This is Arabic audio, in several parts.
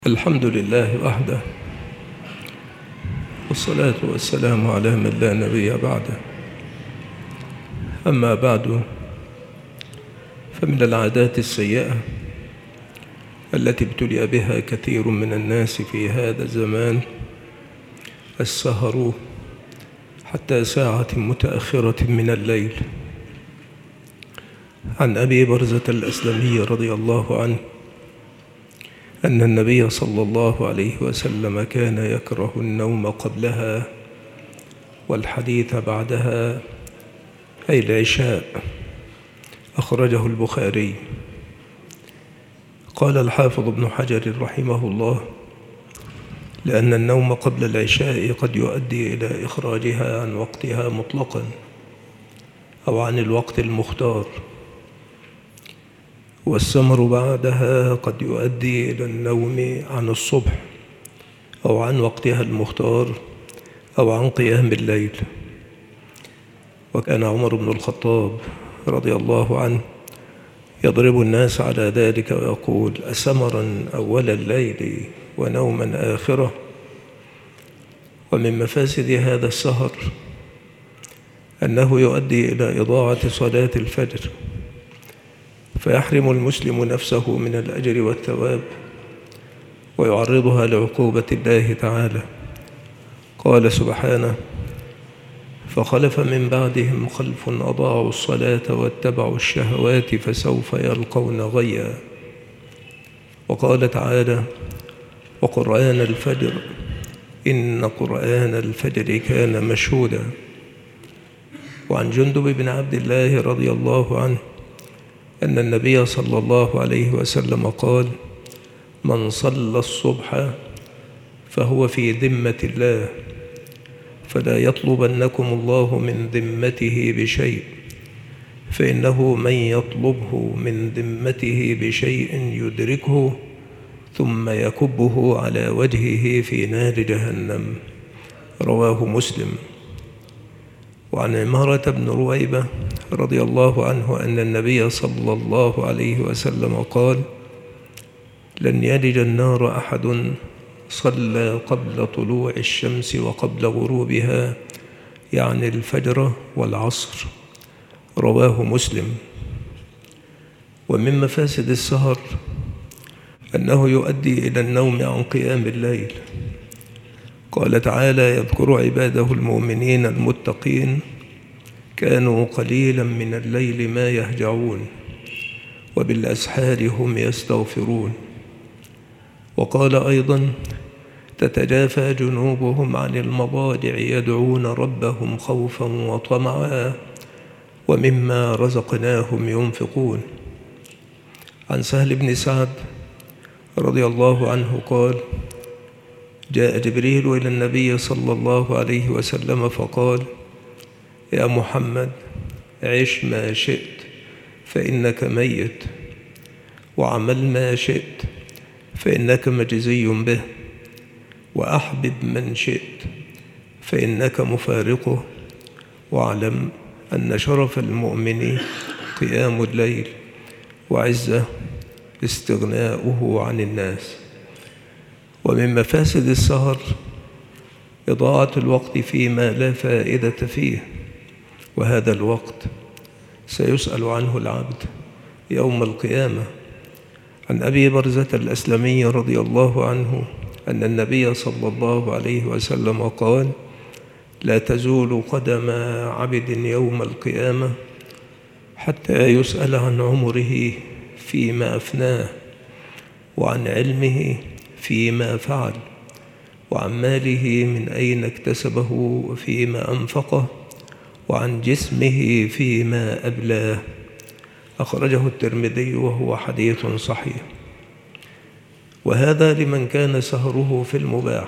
الحمد لله وحده، والصلاة والسلام على من لا نبي بعده. أما بعد، فمن العادات السيئة التي ابتلي بها كثير من الناس في هذا الزمان السهر حتى ساعة متأخرة من الليل. عن أبي برزة الأسلمي رضي الله عنه أن النبي صلى الله عليه وسلم كان يكره النوم قبلها والحديث بعدها، أي العشاء. أخرجه البخاري. قال الحافظ ابن حجر رحمه الله: لأن النوم قبل العشاء قد يؤدي إلى إخراجها عن وقتها مطلقا أو عن الوقت المختار، والسمر بعدها قد يؤدي إلى النوم عن الصبح أو عن وقتها المختار أو عن قيام الليل. وكان عمر بن الخطاب رضي الله عنه يضرب الناس على ذلك ويقول: أسمرا أول الليل ونوما آخره. ومن مفاسد هذا السهر أنه يؤدي إلى إضاعة صلاة الفجر، فيحرم المسلم نفسه من الأجر والثواب ويعرضها لعقوبة الله تعالى. قال سبحانه: فخلف من بعدهم خلف أضاعوا الصلاة واتبعوا الشهوات فسوف يلقون غيا. وقال تعالى: وقرآن الفجر إن قرآن الفجر كان مشهودا. وعن جندب بن عبد الله رضي الله عنه أن النبي صلى الله عليه وسلم قال: من صلى الصبح فهو في ذمة الله، فلا يطلبنكم الله من ذمته بشيء، فإنه من يطلبه من ذمته بشيء يدركه ثم يكبه على وجهه في نار جهنم. رواه مسلم. وعن عمارة بن رويبة رضي الله عنه أن النبي صلى الله عليه وسلم قال: لن يلج النار أحد صلى قبل طلوع الشمس وقبل غروبها، يعني الفجر والعصر. رواه مسلم. ومن مفاسد السهر أنه يؤدي إلى النوم عن قيام الليل. قال تعالى: يذكر عباده المؤمنين المتقين كانوا قليلا من الليل ما يهجعون وبالأسحار هم يستغفرون. وقال أيضا: تتجافى جنوبهم عن المضاجع يدعون ربهم خوفا وطمعا ومما رزقناهم ينفقون. عن سهل بن سعد رضي الله عنه قال: جاء جبريل إلى النبي صلى الله عليه وسلم فقال: يا محمد، عش ما شئت فإنك ميت، وعمل ما شئت فإنك مجزي به، وأحبب من شئت فإنك مفارقه، واعلم أن شرف المؤمن قيام الليل، وعزه استغناؤه عن الناس. ومن مفاسد السهر إضاعة الوقت فيما لا فائدة فيه، وهذا الوقت سيسأل عنه العبد يوم القيامة. عن أبي برزة الأسلمي رضي الله عنه أن النبي صلى الله عليه وسلم قال: لا تزول قدم عبد يوم القيامة حتى يسأل عن عمره فيما أفناه، وعن علمه فيما فعل، وعن ماله من أين اكتسبه وفيما أنفقه، وعن جسمه فيما أبلاه. أخرجه الترمذي وهو حديث صحيح. وهذا لمن كان سهره في المباح،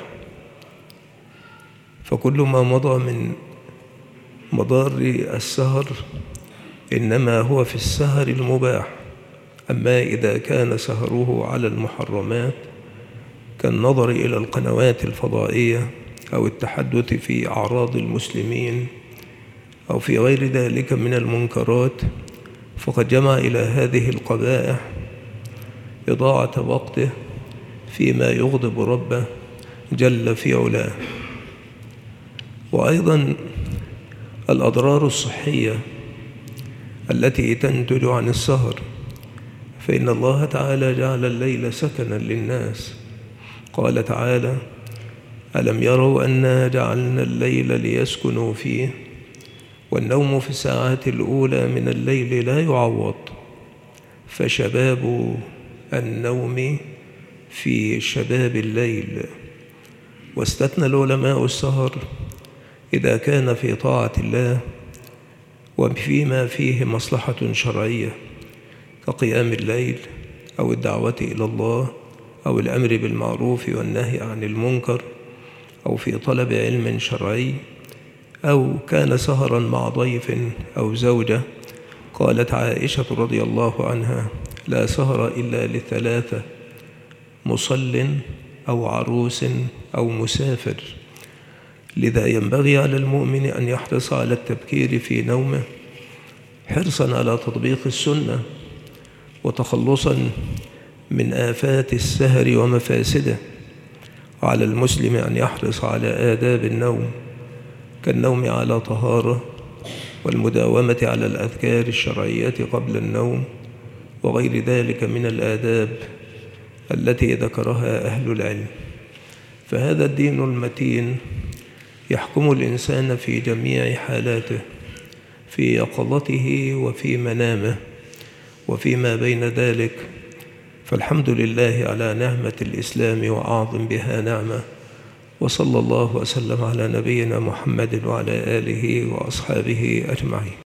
فكل ما مضى من مضار السهر إنما هو في السهر المباح. أما إذا كان سهره على المحرمات كالنظر إلى القنوات الفضائية أو التحدث في أعراض المسلمين أو في غير ذلك من المنكرات، فقد جمع إلى هذه القبائح إضاعة وقته فيما يغضب ربه جل في علاه. وأيضا الأضرار الصحية التي تنتج عن السهر، فإن الله تعالى جعل الليل سكنا للناس. قال تعالى: ألم يروا أنا جعلنا الليل ليسكنوا فيه والنوم في الساعات الأولى من الليل لا يعوض، فشباب النوم في شباب الليل. واستثنى العلماء السهر إذا كان في طاعة الله وفيما فيه مصلحة شرعية كقيام الليل أو الدعوة إلى الله أو الأمر بالمعروف والنهي عن المنكر أو في طلب علم شرعي، أو كان سهرا مع ضيف أو زوجة. قالت عائشة رضي الله عنها: لا سهر إلا لثلاثة: مصل أو عروس أو مسافر. لذا ينبغي على المؤمن أن يحرص على التبكير في نومه حرصا على تطبيق السنة وتخلصا من آفات السهر ومفاسده. وعلى المسلم أن يحرص على آداب النوم كالنوم على طهارة والمداومة على الأذكار الشرعية قبل النوم وغير ذلك من الآداب التي ذكرها أهل العلم. فهذا الدين المتين يحكم الإنسان في جميع حالاته، في يقظته وفي منامه وفيما بين ذلك. فالحمد لله على نعمة الإسلام وأعظم بها نعمة، وصلى الله وسلم على نبينا محمد وعلى آله وأصحابه أجمعين.